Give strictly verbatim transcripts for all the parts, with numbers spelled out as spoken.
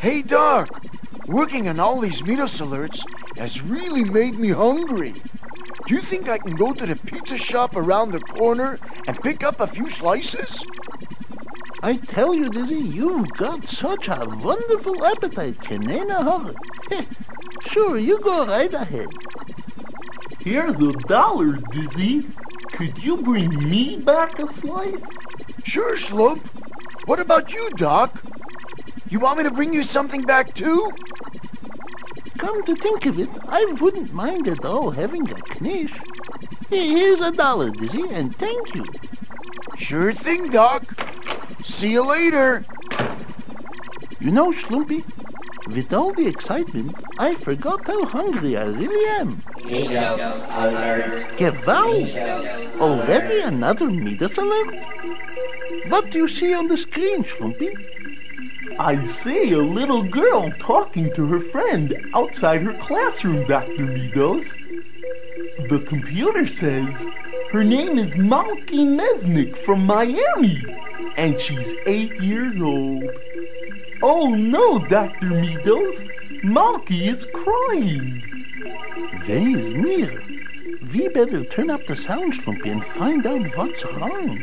Hey, Doc, working on all these Midos alerts has really made me hungry. Do you think I can go to the pizza shop around the corner and pick up a few slices? I tell you, Dizzy, you've got such a wonderful appetite, Kenena Hurry. Sure, you go right ahead. Here's a dollar, Dizzy. Could you bring me back a slice? Sure, Slump. What about you, Doc? You want me to bring you something back, too? Come to think of it, I wouldn't mind at all having a knish. Here's a dollar, Dizzy, and thank you. Sure thing, Doc. See you later. You know, Schlumpy, with all the excitement, I forgot how hungry I really am. Midos alert. Gewau! Already another Midos alert? What do you see on the screen, Schlumpy? I see a little girl talking to her friend outside her classroom, Doctor Midos. The computer says her name is Malky Mesnick from Miami, and she's eight years old. Oh no, Doctor Midos, Malky is crying. Where's mir? We better turn up the sound, Schlumpy, and find out what's wrong.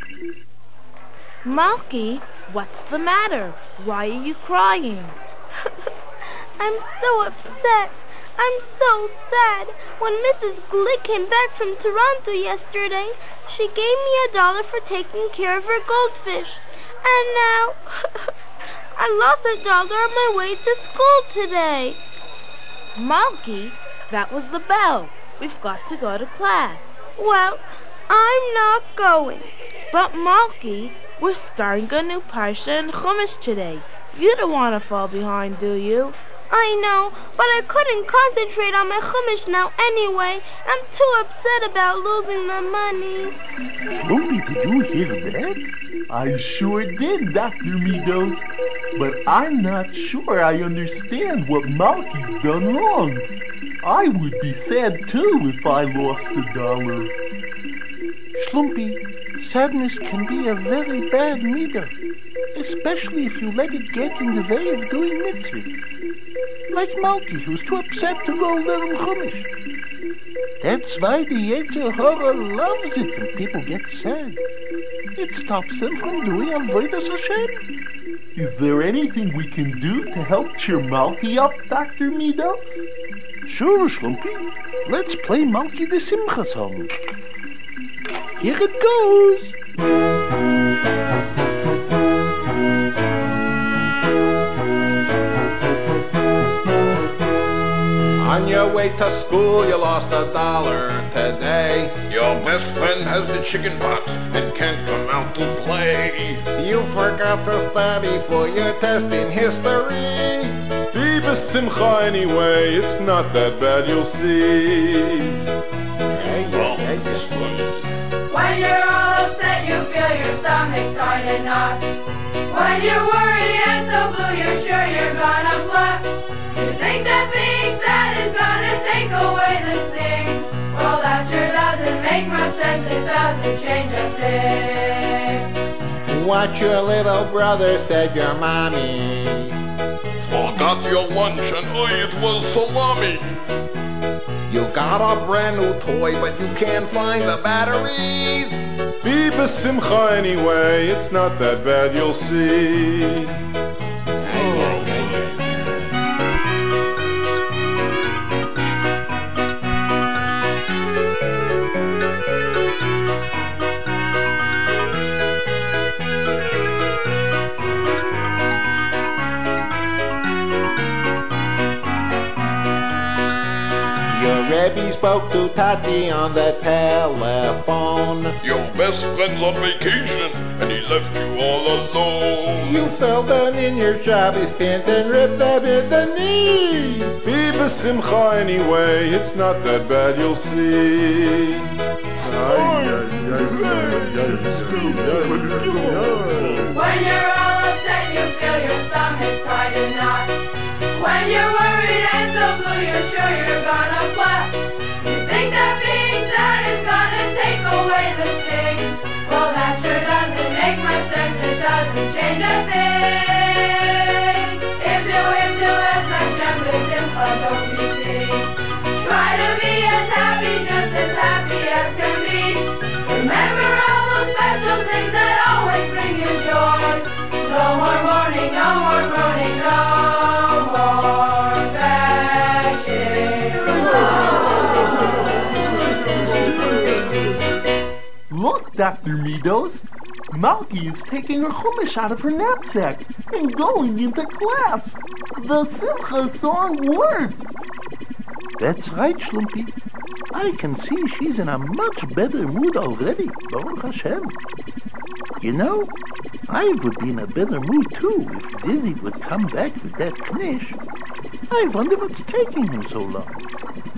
Malky, what's the matter? Why are you crying? I'm so upset. I'm so sad. When Missus Glick came back from Toronto yesterday, she gave me a dollar for taking care of her goldfish. And now I lost a dollar on my way to school today. Malky, that was the bell. We've got to go to class. Well, I'm not going. But Malky, we're starting a new Parsha in Chumash today. You don't want to fall behind, do you? I know, but I couldn't concentrate on my Chumash now anyway. I'm too upset about losing the money. Schlumpy, did you hear that? I sure did, Doctor Midos, but I'm not sure I understand what Malky's done wrong. I would be sad too if I lost a dollar. Schlumpy, sadness can be a very bad midah, especially if you let it get in the way of doing mitzvahs. Like Malky, who's too upset to go learn Chumash. That's why the Yetzer Hara loves it when people get sad. It stops them from doing Avodas Hashem. Is there anything we can do to help cheer Malky up, Doctor Midos? Sure, Schlumpy. Let's play Malky the Simcha song. Here it goes. On your way to school, you lost a dollar today. Your best friend has the chicken pox and can't come out to play. You forgot to study for your test in history. Be b'simcha anyway, it's not that bad, you'll see. Hey, Well, hey, hey. When you're all upset, you feel your stomach tight and knots. When you're worried and so blue, you're sure you're gonna bust. You think that being sad is gonna take away the sting. Well, that sure doesn't make much sense, it doesn't change a thing. What your little brother said, your mommy. Forgot your lunch and oh, it was salami. You got a brand new toy, but you can't find the batteries. Be b'simcha anyway, it's not that bad, you'll see. Rebbe spoke to Tati on the telephone. Your best friend's on vacation and he left you all alone. You fell down in your Shabbos pants and ripped them in the knee. Be b'simcha anyway, it's not that bad, you'll see. When you're all upset, you feel your stomach tight in knots. When you're worried and so blue, you're sure you're gonna bust. You think that being sad is gonna take away the sting. Well, that sure doesn't make much sense, it doesn't change a thing. If you, if Doctor Meadows. Malky is taking her chumash out of her knapsack and going into class. The Simcha song worked. That's right, Schlumpy. I can see she's in a much better mood already, Baruch Hashem. You know, I would be in a better mood too if Dizzy would come back with that knish. I wonder what's taking him so long.